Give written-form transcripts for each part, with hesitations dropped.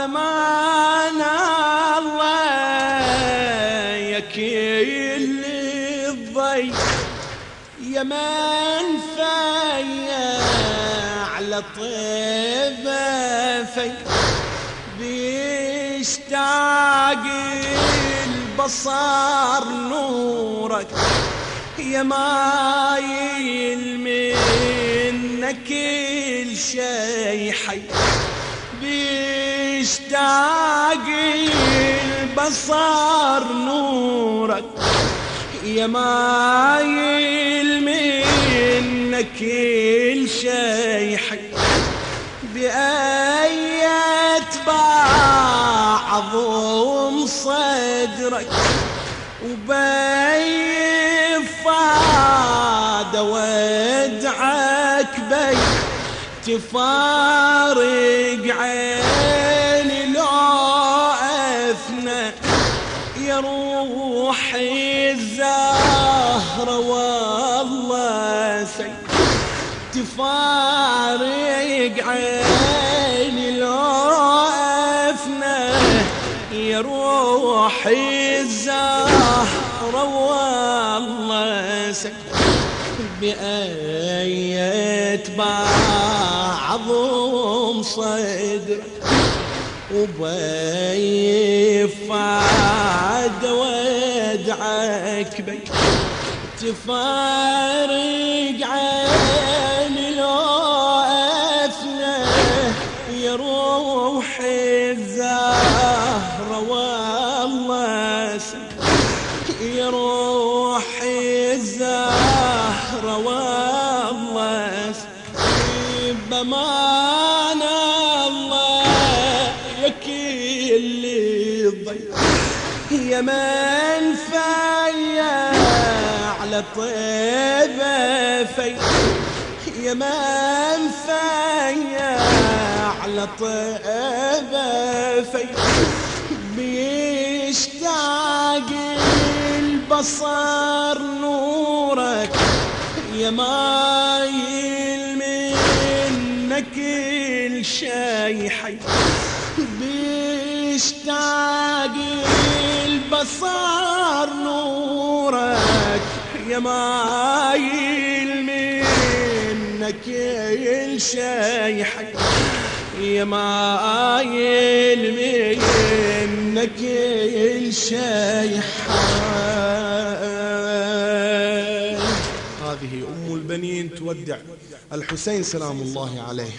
بمان الله يا كل الضي يا من فيا على طيبة في بيشتاق البصر نورك يا مايل منك كل شي حي بيشتاق البصر نورك يا مايل منك كل شي حي بأية بعضهم صدرك وبي فاد ودعك بي تفارق عيني لو أفنى يا روحي الزهرة والله سي تفارق عيني لو أفنى يا روحي الزهرة والله سي بأية بعضهم صدر وبيفاد ودعك بي تفارق عيني لو أفنى يا روحي الزهرة والله يا روحي الزهرة والله بمان الله يا كل الضي يا من فيا على طيبة في يا من فيا على طيبة في بيشتاق البصر نورك يا مايل منك كل شي حي بيشتاق البصر نورك يا مايل منك كل شي حي يا مايل منك كل شي حي. هذه أم البنين تودع الحسين سلام الله عليه.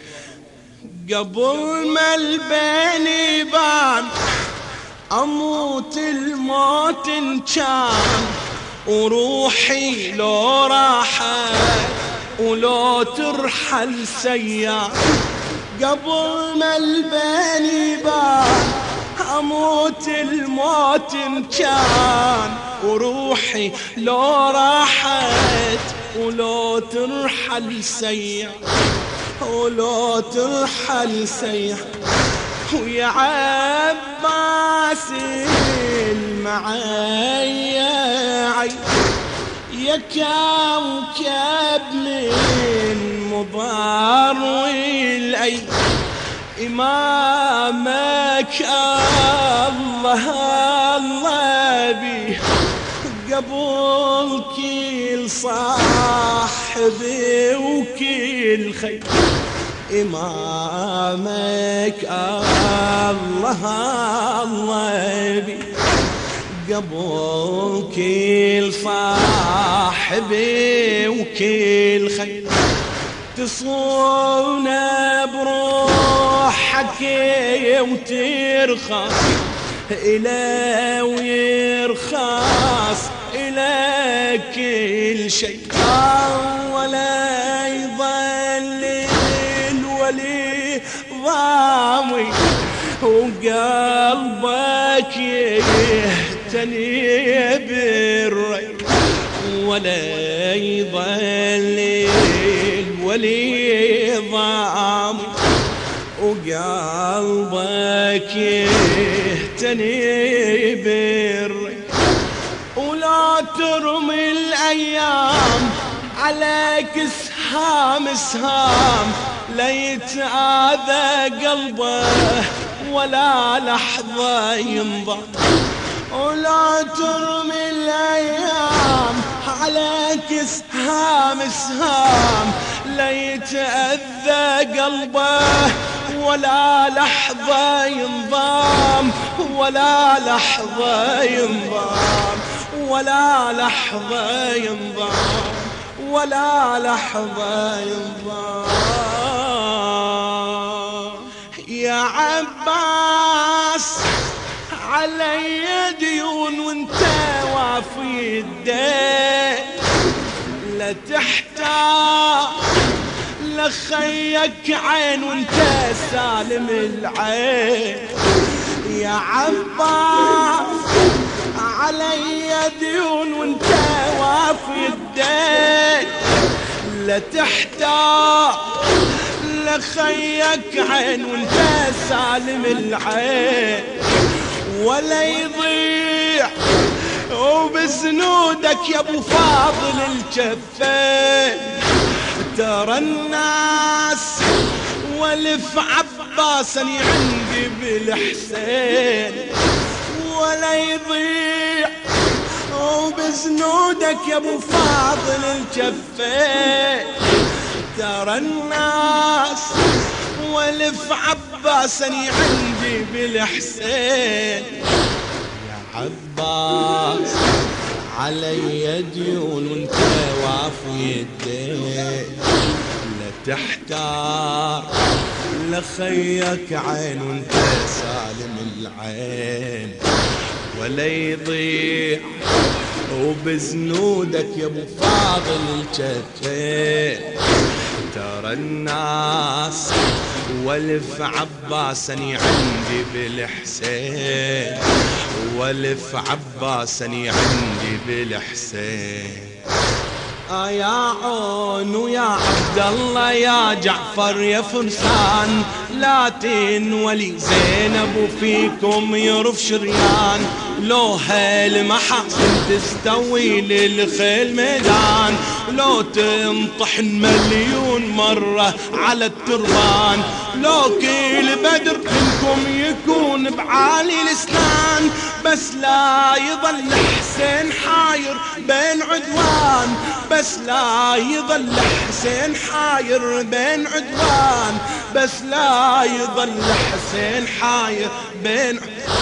قبل ما البين يبان أموت الموت إن كان وروحي لو راحت ولو ترحل سيار قبل ما البين يبان أموت الموت إن كان وروحي لو راحت ولو ترحل سيار ولو ترحل سيار ويا عباس المعاي يا كوكب من مضار والأي إمامك الله الله بيه قبل كل صاحبي وكل خير إمامك الله الله بيه قبل كل صاحبي وكل خير تصون بروحك وترخص إلى ويرخص إلى كل شيء ولا يظل الولي ضامي وقلبك يهتني بالري ولا يظل الولي ضامي وقلبك يهتني بالري ولا ترمي الأيام عليك سهام سهام ليتآذى قلبه ولا لحظة ينضم، ولا ترمي الأيام عليك سهام سهام لا يتأذى قلبه، ولا لحظة ينضام، ولا لحظة ينضام، ولا لحظة ينضام، ولا لحظة ينضام. يا عباس علي ديون وانت وافي الدين، لا تحتاج لخيك عين وانت سالم العين. يا عباس علي ديون وانت وافي الدين، لا تحتاج لخيك عين وانت سالم العين، ولا يضيع وبزنودك يا ابو فاضل الجفين. ترى الناس والف عباسا عندي بالحسين، ولا يضيع وبزنودك يا ابو فاضل الجفين. ترى الناس والف عباسا عندي بالحسين. يا عباس علي ديون وانت وافي الدين، لا تحتار لخيك عين وانت سالم العين، ولا يضيع وبزنودك يا ابو فاضل الجفين. ترى الناس والف عباسا عندي بالحسين، والف عباسا عندي بالحسين. يا عون ويا عبد الله يا جعفر يا فرسان، لا تنولي زينب وفيكم يرف شريان، لو هالمحاسن تستوي للخيل ميدان، لو تنطحن مليون مرة على التربان، لو كل بدر منكم يكون بعالي الاسنان، بس لا يظل حسين حاير بين عدوان، بس لا يظل حسين حاير بين عدوان، بس لا يظل حسين حاير بين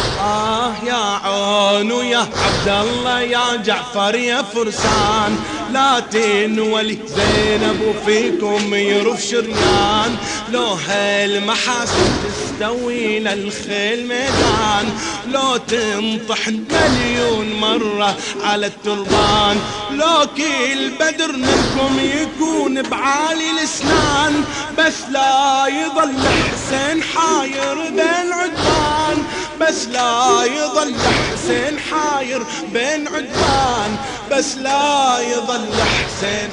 يا عون ويا عبد الله يا جعفر يا فرسان، لا تنولي زينب وفيكم يرف شريان، لو هالمحاسن تستوي للخيل ميدان، لو تنطحن مليون مرة على التربان، لو كل بدر منكم يكون بعالي الاسنان، بس لا يظل حسين حاير بين عدوان، بس لا يظل حسين حاير بين عدوان، بس لا يظل حسين.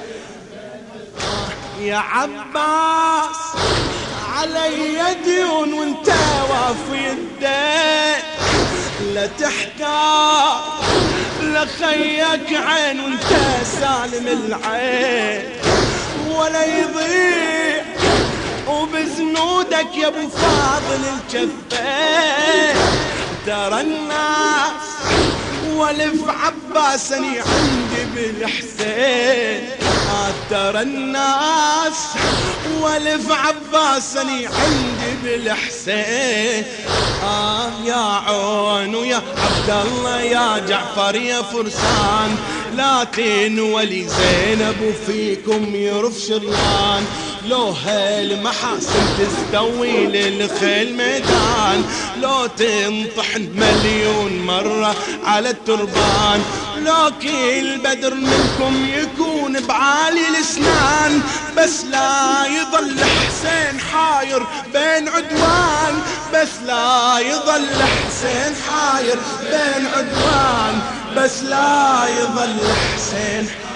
يا عباس علي ديون وانت وافي الدين، لا تحتاج لخيك عين وانت سالم العين، ولا يضيع وبزنودك يا ابو فاضل الجفين. ترى الناس والف عباسا عندي بالحسين، ترى الناس والف عباسا عندي بالحسين. يا عون ويا عبد الله يا جعفر يا فرسان، لا تنولي زينب وفيكم يرف شريان، لو هالمحاسن تستوي للخيل ميدان، لو تنطحن مليون مرة على التربان، لو كل بدر منكم يكون بعالي الاسنان، بس لا يظل حسين حاير بين عدوان، بس لا يظل حسين حاير بين عدوان، بس لا يظل حسين